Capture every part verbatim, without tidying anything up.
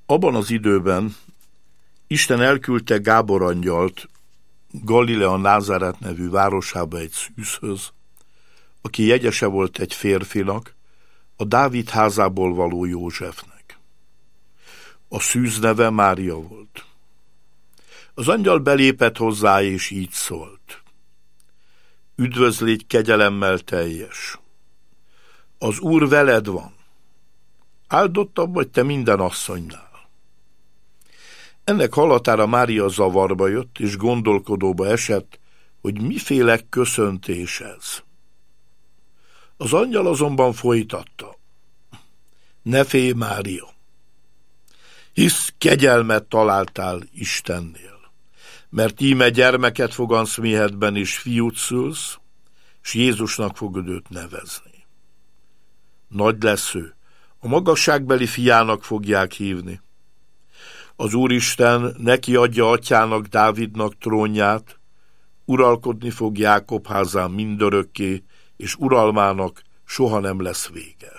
Abban az időben Isten elküldte Gábor angyalt Galilea Názáret nevű városába egy szűzhöz, aki jegyese volt egy férfinak, a Dávid házából való Józsefnek. A szűz neve Mária volt. Az angyal belépett hozzá, és így szólt: Üdvözlégy, kegyelemmel teljes! Az Úr veled van. Áldottabb vagy te minden asszonynál. Ennek hallatára Mária zavarba jött, és gondolkodóba esett, hogy miféle köszöntés ez. Az angyal azonban folytatta: Ne félj, Mária, hisz kegyelmet találtál Istennél, mert íme gyermeket fogansz méhedben, és fiút szülsz, s Jézusnak fogod őt nevezni. Nagy lesz ő, a magasságbeli fiának fogják hívni. Az Úristen neki adja atyának, Dávidnak trónját, uralkodni fog Jákob házán mindörökké, és uralmának soha nem lesz vége.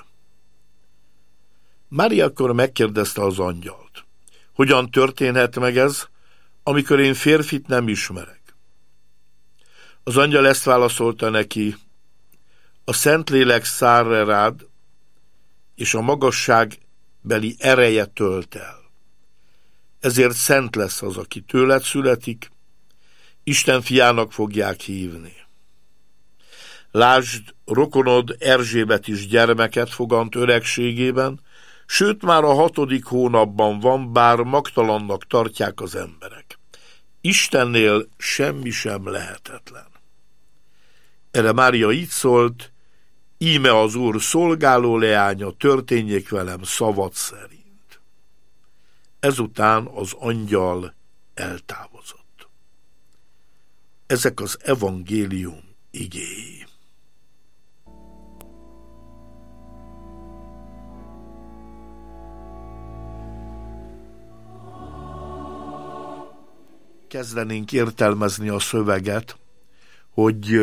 Mária akkor megkérdezte az angyalt: Hogyan történhet meg ez, amikor én férfit nem ismerek? Az angyal ezt válaszolta neki: A Szentlélek száll rád, és a magasságbeli ereje tölt el. Ezért szent lesz az, aki tőled születik, Isten fiának fogják hívni. Lásd, rokonod Erzsébet is gyermeket fogant öregségében, sőt már a hatodik hónapban van, bár magtalannak tartják az emberek. Istennél semmi sem lehetetlen. Erre Mária így szólt: Íme az Úr szolgáló leánya, történjék velem szavad szerint. Ezután az angyal eltávozott. Ezek az evangélium igéi. Kezdenénk értelmezni a szöveget, hogy,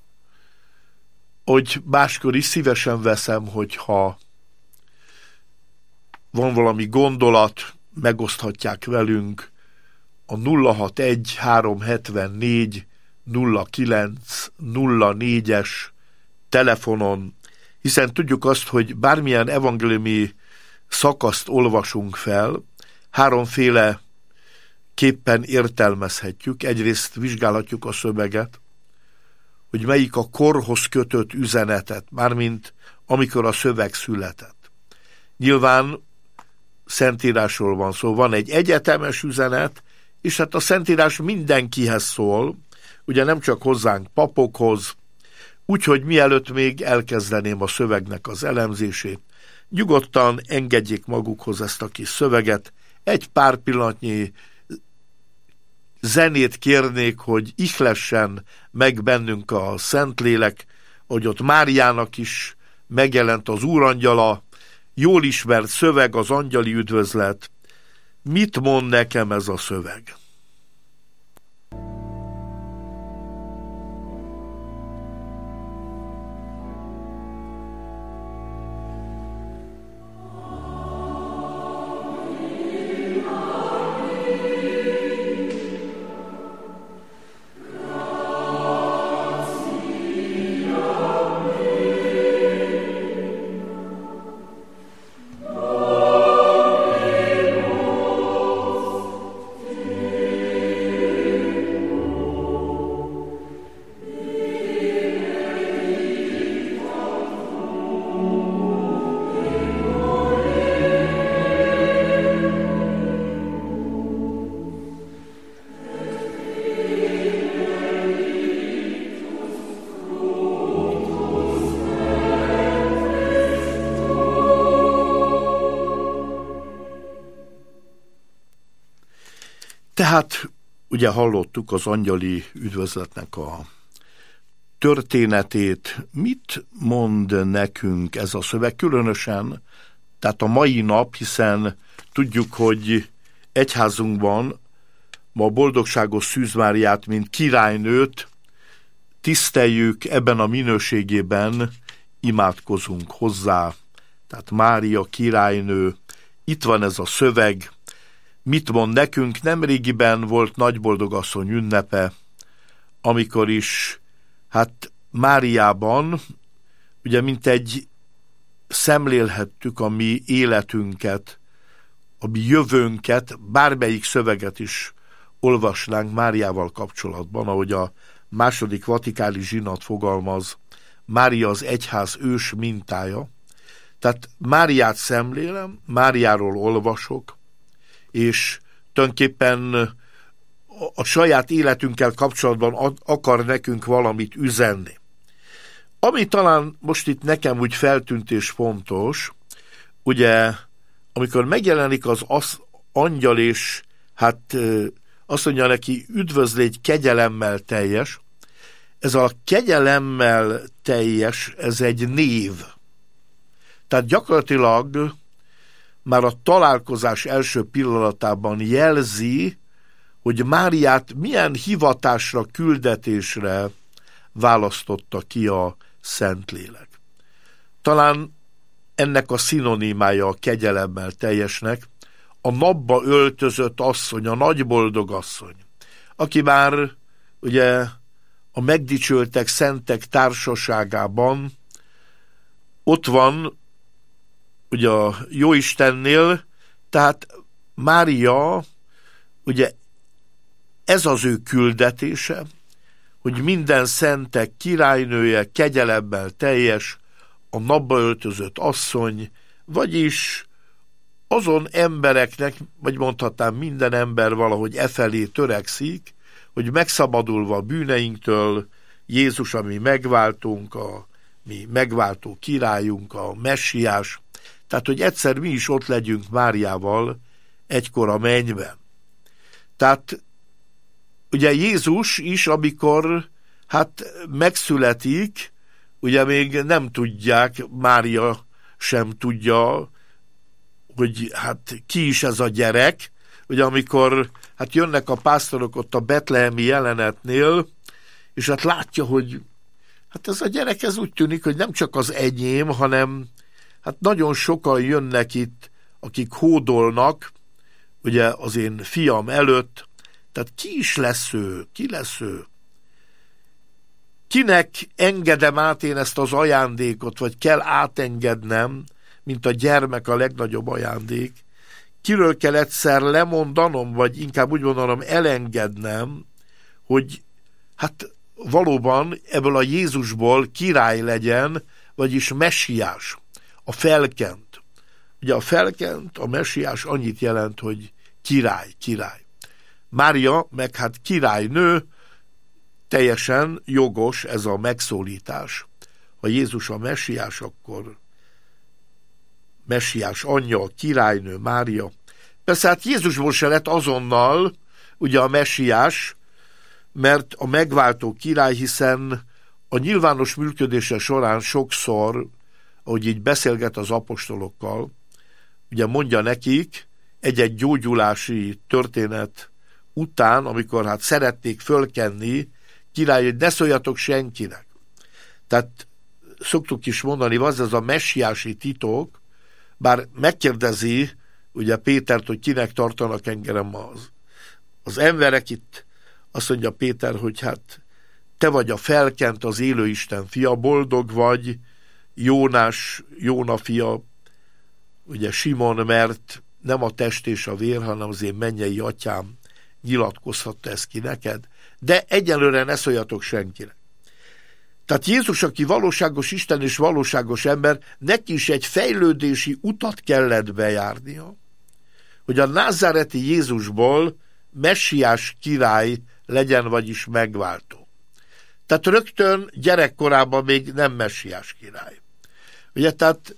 hogy máskor is szívesen veszem, hogyha van valami gondolat, megoszthatják velünk a nulla hatvanegy háromszázhetvennégy nulla kilenc nulla négyes telefonon, hiszen tudjuk azt, hogy bármilyen evangéliumi szakaszt olvasunk fel, háromféle képpen értelmezhetjük. Egyrészt vizsgálhatjuk a szöveget, hogy melyik a korhoz kötött üzenetet, mármint amikor a szöveg született. Nyilván Szentírásról van szó, van egy egyetemes üzenet, és hát a Szentírás mindenkihez szól, ugye nem csak hozzánk, papokhoz, úgyhogy mielőtt még elkezdeném a szövegnek az elemzését, nyugodtan engedjék magukhoz ezt a kis szöveget, egy pár pillanatnyi zenét kérnék, hogy ihlessen meg bennünk a Szentlélek, hogy ott Máriának is megjelent az úrangyala, jól ismert szöveg, az angyali üdvözlet. Mit mond nekem ez a szöveg? Tehát ugye hallottuk az angyali üdvözletnek a történetét. Mit mond nekünk ez a szöveg? Különösen, tehát a mai nap, hiszen tudjuk, hogy egyházunkban ma a boldogságos Szűz Máriát, mint királynőt tiszteljük, ebben a minőségében imádkozunk hozzá. Tehát Mária királynő, itt van ez a szöveg, mit mond nekünk. Nemrégiben volt Nagyboldogasszony ünnepe, amikor is, hát Máriában, ugye mint egy szemlélhettük a mi életünket, a mi jövőnket, bármelyik szöveget is olvasnánk Máriával kapcsolatban, ahogy a második vatikáni zsinat fogalmaz, Mária az egyház ős mintája. Tehát Máriát szemlélem, Máriáról olvasok, és tulajdonképpen a saját életünkkel kapcsolatban akar nekünk valamit üzenni. Ami talán most itt nekem úgy feltűnt és fontos, ugye, amikor megjelenik az, az angyal, és hát azt mondja neki, üdvözlégy kegyelemmel teljes, ez a kegyelemmel teljes, ez egy név. Tehát gyakorlatilag már a találkozás első pillanatában jelzi, hogy Máriát milyen hivatásra, küldetésre választotta ki a Szentlélek. Talán ennek a szinonimája a kegyelemmel teljesnek, a napba öltözött asszony, a nagyboldogasszony, aki már ugye a megdicsöltek szentek társaságában ott van ugye a Jóistennél, tehát Mária, ugye ez az ő küldetése, hogy minden szentek királynője, kegyelemmel teljes, a napba öltözött asszony, vagyis azon embereknek, vagy mondhatnám minden ember valahogy e felé törekszik, hogy megszabadulva a bűneinktől, Jézus, a mi megváltunk, a mi megváltó királyunk, a messiás, tehát, hogy egyszer mi is ott legyünk Máriával egykor a mennyben. Tehát ugye Jézus is, amikor hát megszületik, ugye még nem tudják, Mária sem tudja, hogy hát ki is ez a gyerek. Ugye amikor hát jönnek a pásztorok ott a betlehemi jelenetnél, és hát látja, hogy hát ez a gyerek, ez úgy tűnik, hogy nem csak az enyém, hanem hát nagyon sokan jönnek itt, akik hódolnak, ugye az én fiam előtt, tehát ki is lesz ő? Ki lesz ő? Kinek engedem át én ezt az ajándékot, vagy kell átengednem, mint a gyermek a legnagyobb ajándék? Kiről kell egyszer lemondanom, vagy inkább úgy mondanom elengednem, hogy hát valóban ebből a Jézusból király legyen, vagyis messiás, a felkent. Ugye a felkent, a messiás annyit jelent, hogy király, király. Mária meg hát királynő, teljesen jogos ez a megszólítás. Ha Jézus a messiás, akkor messiás anyja, királynő, Mária. Persze hát Jézusból se lett azonnal ugye a messiás, mert a megváltó király, hiszen a nyilvános működése során sokszor, ahogy így beszélget az apostolokkal, ugye mondja nekik egy-egy gyógyulási történet után, amikor hát szeretnék fölkenni, király, hogy ne szóljatok senkinek. Tehát szoktuk is mondani, az ez a messiási titok, bár megkérdezi ugye Pétert, hogy kinek tartanak engem az, az emberek itt, azt mondja Péter, hogy hát te vagy a felkent, az élő Isten fia, boldog vagy, Jónás, Jóna fia, ugye Simon, mert nem a test és a vér, hanem az én mennyei atyám nyilatkozhatta ezt ki neked, de egyelőre ne szóljatok senkinek. Tehát Jézus, aki valóságos Isten és valóságos ember, neki is egy fejlődési utat kellett bejárnia, hogy a názáreti Jézusból messiás király legyen, vagyis megváltó. Tehát rögtön gyerekkorában még nem messiás király. Ugye, tehát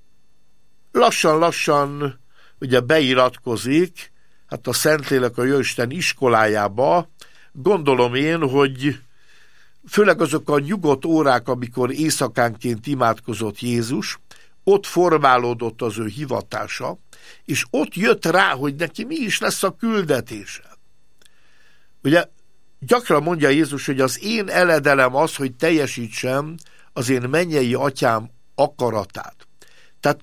lassan-lassan ugye beiratkozik, hát a Szentlélek a Jóisten iskolájába, gondolom én, hogy főleg azok a nyugodt órák, amikor éjszakánként imádkozott Jézus, ott formálódott az ő hivatása, és ott jött rá, hogy neki mi is lesz a küldetése. Ugye gyakran mondja Jézus, hogy az én eledelem az, hogy teljesítsem az én mennyei atyám akaratát. Tehát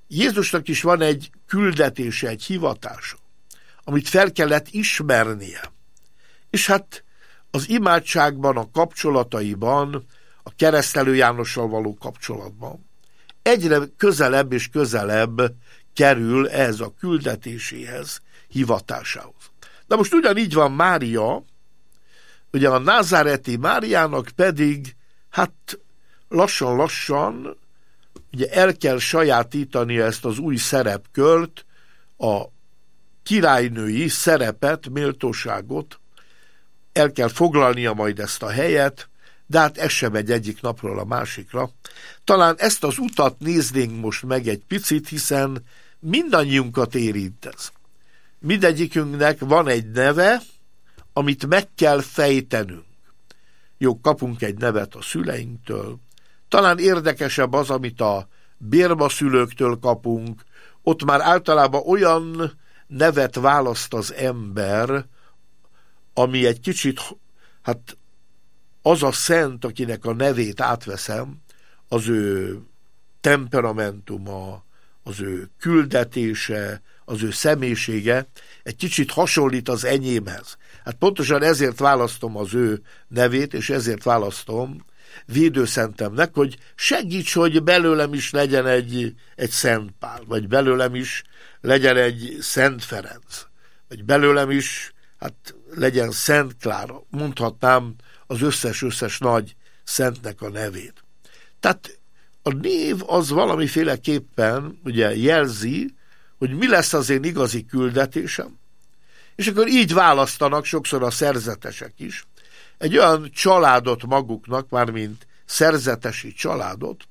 Jézusnak is van egy küldetése, egy hivatása, amit fel kellett ismernie. És hát az imádságban, a kapcsolataiban, a Keresztelő Jánossal való kapcsolatban egyre közelebb és közelebb kerül ez a küldetéséhez, hivatásához. Na most ugyanígy van Mária, ugye a názáreti Máriának pedig, hát lassan-lassan ugye el kell sajátítani ezt az új szerepkört, a királynői szerepet, méltóságot, el kell foglalnia majd ezt a helyet, de hát ez sem megy egyik napról a másikra. Talán ezt az utat néznénk most meg egy picit, hiszen mindannyiunkat érint ez. Mindegyikünknek van egy neve, amit meg kell fejtenünk. Jó, kapunk egy nevet a szüleinktől. Talán érdekesebb az, amit a bérbaszülőktől kapunk. Ott már általában olyan nevet választ az ember, ami egy kicsit, hát az a szent, akinek a nevét átveszem, az ő temperamentuma, az ő küldetése, az ő személyisége egy kicsit hasonlít az enyémhez. Hát pontosan ezért választom az ő nevét, és ezért választom védőszentemnek, hogy segíts, hogy belőlem is legyen egy, egy Szent Pál, vagy belőlem is legyen egy Szent Ferenc, vagy belőlem is hát legyen Szent Klára. Mondhatnám az összes-összes nagy szentnek a nevét. Tehát a név az valamiféleképpen ugye jelzi, hogy mi lesz az én igazi küldetésem, és akkor így választanak sokszor a szerzetesek is egy olyan családot maguknak, mármint szerzetesi családot,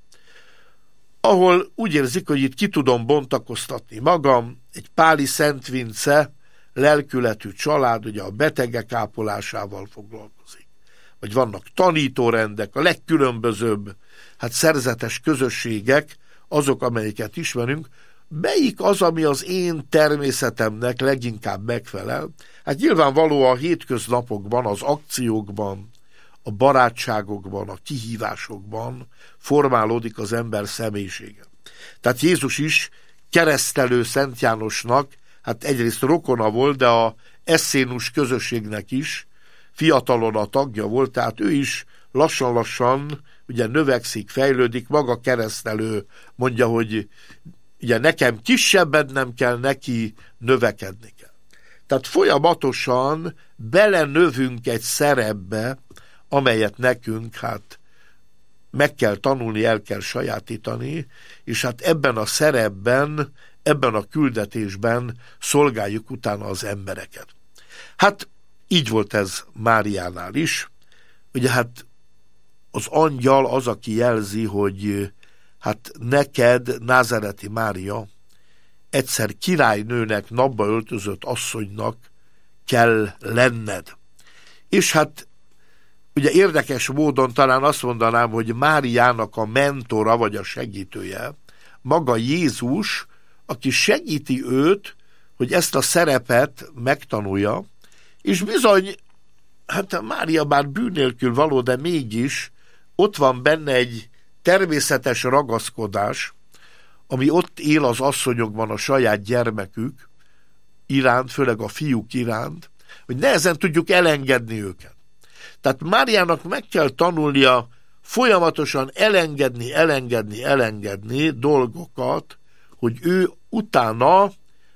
ahol úgy érzik, hogy itt ki tudom bontakoztatni magam, egy Páli Szent Vince lelkületű család, ugye a betegek ápolásával foglalkozik. Vagy vannak tanítórendek, a legkülönbözőbb hát szerzetes közösségek, azok, amelyeket ismerünk. Melyik az, ami az én természetemnek leginkább megfelel? Hát nyilvánvaló a hétköznapokban, az akciókban, a barátságokban, a kihívásokban formálódik az ember személyisége. Tehát Jézus is keresztelő Szent Jánosnak, hát egyrészt rokona volt, de a eszénus közösségnek is fiatalon a tagja volt, tehát ő is lassan-lassan ugye növekszik, fejlődik, maga keresztelő mondja, hogy ugye nekem kisebbednem kell, neki növekedni kell. Tehát folyamatosan belenövünk egy szerepbe, amelyet nekünk hát meg kell tanulni, el kell sajátítani, és hát ebben a szerepben, ebben a küldetésben szolgáljuk utána az embereket. Hát így volt ez Máriánál is. Ugye hát az angyal az, aki jelzi, hogy hát neked, názáreti Mária, egyszer királynőnek, napba öltözött asszonynak kell lenned. És hát ugye érdekes módon talán azt mondanám, hogy Máriának a mentora, vagy a segítője, maga Jézus, aki segíti őt, hogy ezt a szerepet megtanulja, és bizony, hát Mária bár bűn nélkül való, de mégis ott van benne egy természetes ragaszkodás, ami ott él az asszonyokban a saját gyermekük iránt, főleg a fiúk iránt, hogy nehezen tudjuk elengedni őket. Tehát Máriának meg kell tanulnia folyamatosan elengedni, elengedni, elengedni dolgokat, hogy ő utána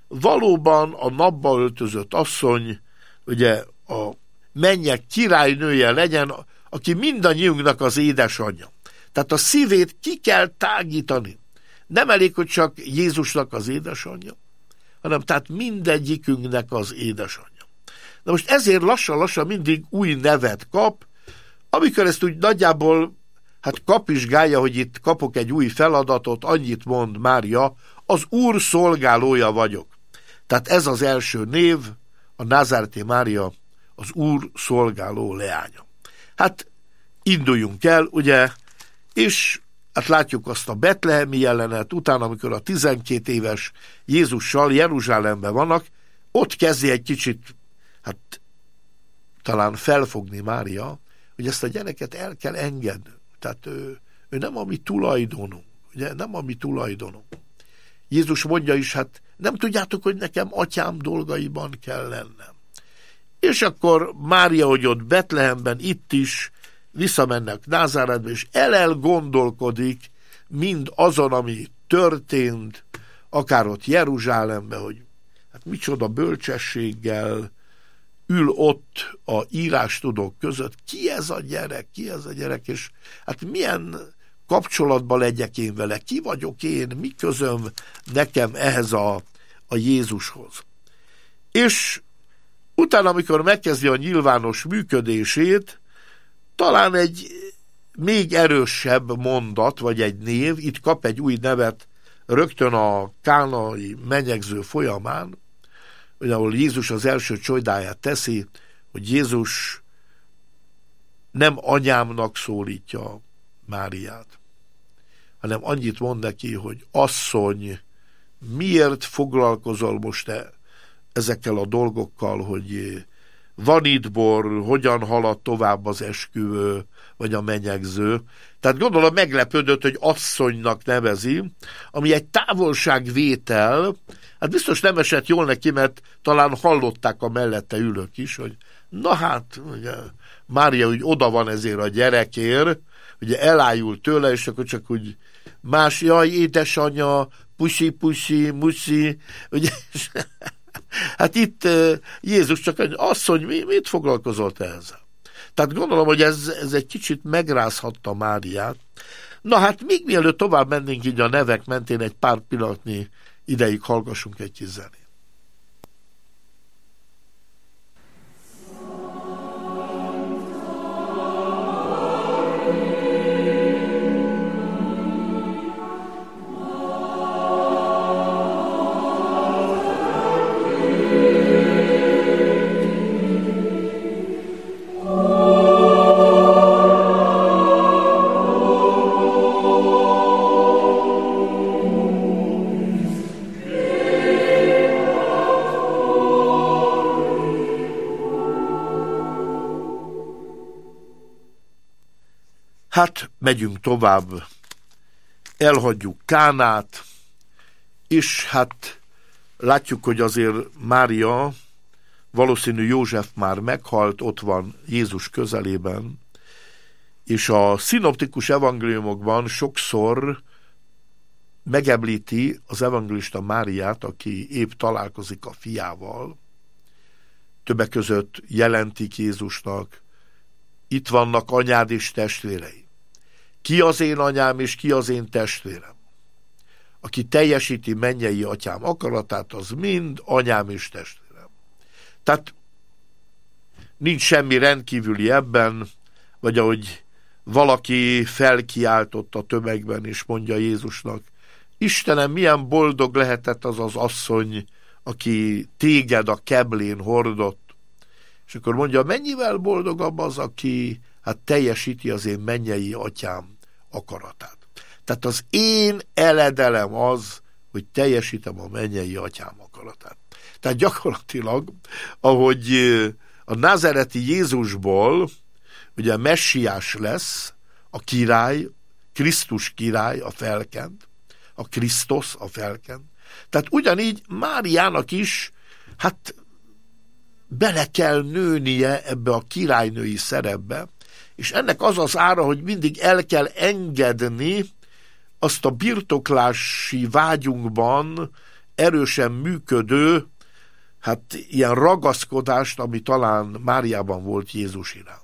valóban a napba öltözött asszony, ugye a mennyek királynője legyen, aki mindannyiunknak az édesanyja. Tehát a szívét ki kell tágítani. Nem elég, hogy csak Jézusnak az édesanyja, hanem tehát mindegyikünknek az édesanyja. Na most ezért lassan-lassan mindig új nevet kap, amikor ezt úgy nagyjából hát kapizsgálja, hogy itt kapok egy új feladatot, annyit mond Mária, az Úr szolgálója vagyok. Tehát ez az első név, a názáreti Mária, az Úr szolgáló leánya. Hát induljunk el, ugye, és hát látjuk azt a betlehemi jelenet, utána, amikor a tizenkét éves Jézussal Jeruzsálemben vannak, ott kezdi egy kicsit, hát talán felfogni Mária, hogy ezt a gyereket el kell engedni. Tehát ő, ő nem a mi tulajdonunk, ugye, nem a mi tulajdonunk. Jézus mondja is, hát nem tudjátok, hogy nekem atyám dolgaiban kell lennem. És akkor Mária, hogy ott Betlehemben, itt is visszamennek Názáretbe, és elelgondolkodik mind azon, ami történt, akár ott Jeruzsálemben, hogy hát micsoda bölcsességgel ül ott a írástudók között, ki ez a gyerek, ki ez a gyerek, és hát milyen kapcsolatban legyek én vele, ki vagyok én, mi közöm nekem ehhez a, a Jézushoz. És utána, amikor megkezdi a nyilvános működését, talán egy még erősebb mondat, vagy egy név, itt kap egy új nevet rögtön a kánai menyegző folyamán, hogy ahol Jézus az első csodáját teszi, hogy Jézus nem anyámnak szólítja Máriát, hanem annyit mond neki, hogy asszony, miért foglalkozol most te ezekkel a dolgokkal, hogy van itt bor, hogyan halad tovább az esküvő, vagy a menyegző. Tehát gondolom meglepődött, hogy asszonynak nevezi, ami egy távolságvétel, hát biztos nem esett jól neki, mert talán hallották a mellette ülők is, hogy na hát, ugye, Mária úgy oda van ezért a gyerekért, ugye elájul tőle, és akkor csak úgy más, jaj, édesanyja, pusi, pusi, musi, ugye, hát itt Jézus csak egy asszony, mit foglalkozott ezzel? Tehát gondolom, hogy ez, ez egy kicsit megrázhatta Máriát. Na hát még mielőtt tovább mennénk így a nevek mentén, egy pár pillanatnyi ideig hallgassunk egy kis zenét. Hát megyünk tovább, elhagyjuk Kánát, és hát látjuk, hogy azért Mária, valószínű József már meghalt, ott van Jézus közelében, és a szinoptikus evangéliumokban sokszor megemlíti az evangélista Máriát, aki épp találkozik a fiával, többek között jelentik Jézusnak, itt vannak anyád és testvérei. Ki az én anyám és ki az én testvérem? Aki teljesíti mennyei atyám akaratát, az mind anyám és testvérem. Tehát nincs semmi rendkívüli ebben, vagy ahogy valaki felkiáltott a tömegben, és mondja Jézusnak, Istenem, milyen boldog lehetett az az asszony, aki téged a keblén hordott. És akkor mondja, mennyivel boldogabb az, aki hát teljesíti az én mennyei atyám akaratát. Tehát az én eledelem az, hogy teljesítem a mennyei atyám akaratát. Tehát gyakorlatilag, ahogy a názáreti Jézusból ugye messiás lesz, a király, Krisztus király, a felkent, a Krisztus, a felkent. Tehát ugyanígy Máriának is, hát bele kell nőnie ebbe a királynői szerepbe, és ennek az az ára, hogy mindig el kell engedni azt a birtoklási vágyunkban erősen működő, hát ilyen ragaszkodást, ami talán Máriában volt Jézus iránt.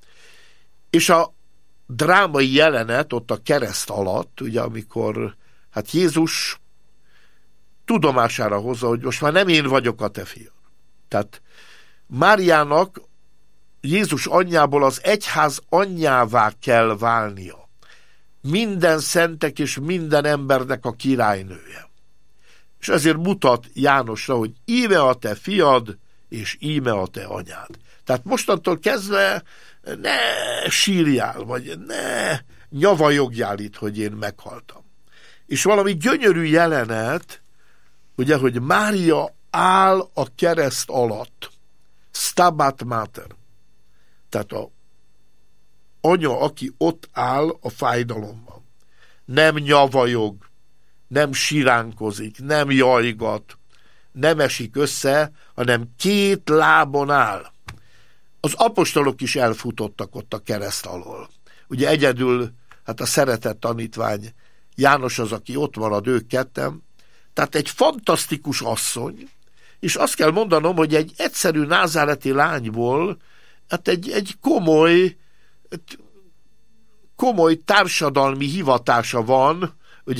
És a drámai jelenet ott a kereszt alatt, ugye amikor hát Jézus tudomására hozza, hogy most már nem én vagyok a te fiad. Tehát Máriának Jézus anyjából az egyház anyjává kell válnia. Minden szentek és minden embernek a királynője. És ezért mutat Jánosra, hogy íme a te fiad, és íme a te anyád. Tehát mostantól kezdve ne sírjál, vagy ne nyavajogjál itt, hogy én meghaltam. És valami gyönyörű jelenet, ugye, hogy Mária áll a kereszt alatt. Stabat mater. Tehát a anya, aki ott áll a fájdalomban. Nem nyavajog, nem siránkozik, nem jajgat, nem esik össze, hanem két lábon áll. Az apostolok is elfutottak ott a kereszt alól. Ugye egyedül, hát a szeretett tanítvány János az, aki ott marad, ők ketten. Tehát egy fantasztikus asszony, és azt kell mondanom, hogy egy egyszerű názáreti lányból, hát egy, egy komoly, komoly társadalmi hivatása van, ugye,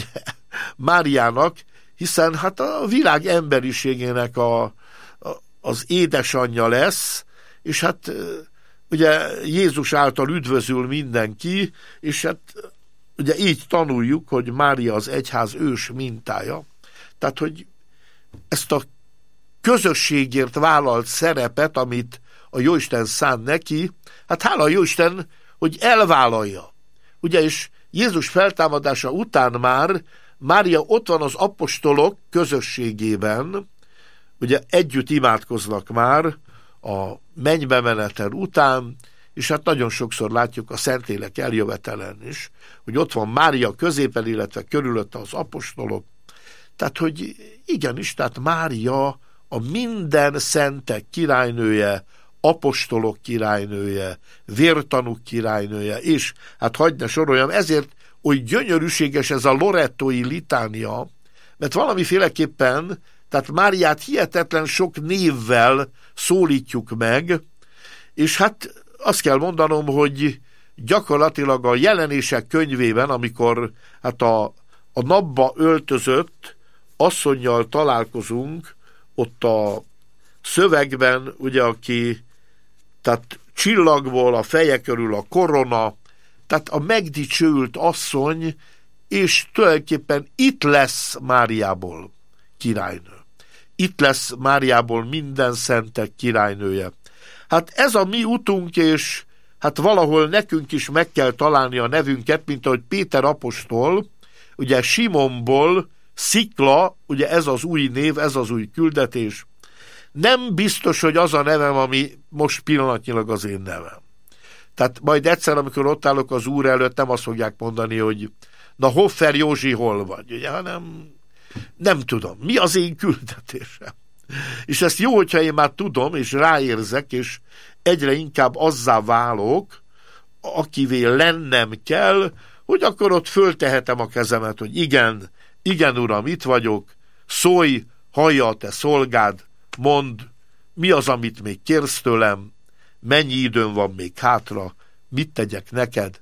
Máriának, hiszen hát a világ emberiségének a, a, az édesanyja lesz, és hát ugye Jézus által üdvözül mindenki, és hát ugye így tanuljuk, hogy Mária az egyház ős mintája. Tehát, hogy ezt a közösségért vállalt szerepet, amit a Jóisten szán neki, hát hála a Jóisten, hogy elvállalja. Ugye, és Jézus feltámadása után már Mária ott van az apostolok közösségében, ugye együtt imádkoznak már a mennybe menetel után, és hát nagyon sokszor látjuk a Szentlélek eljövetelen is, hogy ott van Mária középen, illetve körülötte az apostolok. Tehát, hogy igenis, tehát Mária a minden szentek királynője, apostolok királynője, vértanúk királynője, és hát hagyd ne soroljam, ezért oly gyönyörűséges ez a lorettói litánia, mert valamiféleképpen, tehát Máriát hihetetlen sok névvel szólítjuk meg, és hát azt kell mondanom, hogy gyakorlatilag a Jelenések könyvében, amikor hát a, a napba öltözött asszonnyal találkozunk, ott a szövegben, ugye, aki tehát csillagból a feje körül a korona, tehát a megdicsőült asszony, és tulajdonképpen itt lesz Máriából királynő. Itt lesz Máriából minden szentek királynője. Hát ez a mi utunk, és hát valahol nekünk is meg kell találni a nevünket, mint ahogy Péter apostol, ugye Simonból Szikla, ugye ez az új név, ez az új küldetés. Nem biztos, hogy az a nevem, ami most pillanatnyilag az én nevem. Tehát majd egyszer, amikor ott állok az Úr előtt, nem azt fogják mondani, hogy na Hoffer Józsi, hol vagy, ugye, hanem nem tudom, mi az én küldetésem. És ezt jó, hogyha én már tudom, és ráérzek, és egyre inkább azzá válok, akivé lennem kell, hogy akkor ott föltehetem a kezemet, hogy igen, igen, Uram, itt vagyok, szólj, hallja a te szolgád, mondd, mi az, amit még kérsz tőlem, mennyi időm van még hátra, mit tegyek neked.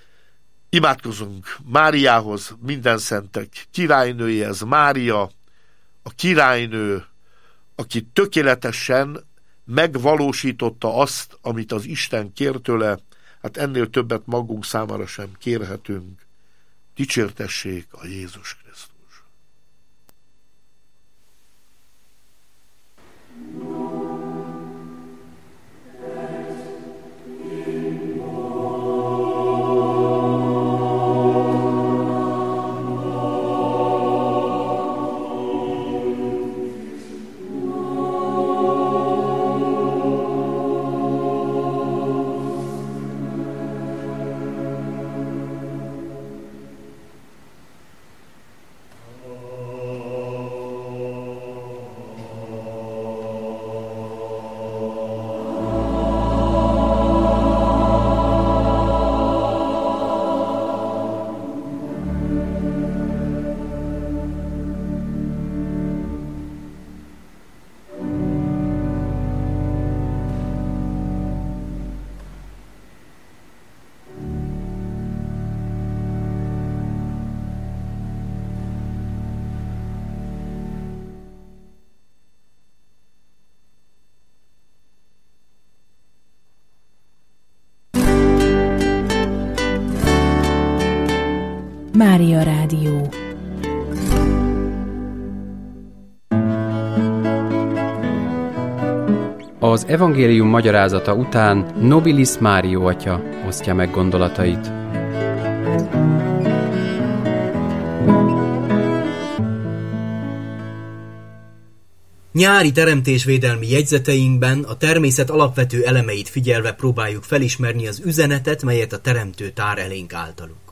Imádkozunk Máriához, minden szentek királynőjéhez. Mária, a királynő, aki tökéletesen megvalósította azt, amit az Isten kér tőle, hát ennél többet magunk számára sem kérhetünk. Dicsértessék a Jézus Krisztus. Mária Rádió. Az evangélium magyarázata után Nobilis Mário atya osztja meg gondolatait. Nyári teremtésvédelmi jegyzeteinkben a természet alapvető elemeit figyelve próbáljuk felismerni az üzenetet, melyet a Teremtő tár elénk általuk.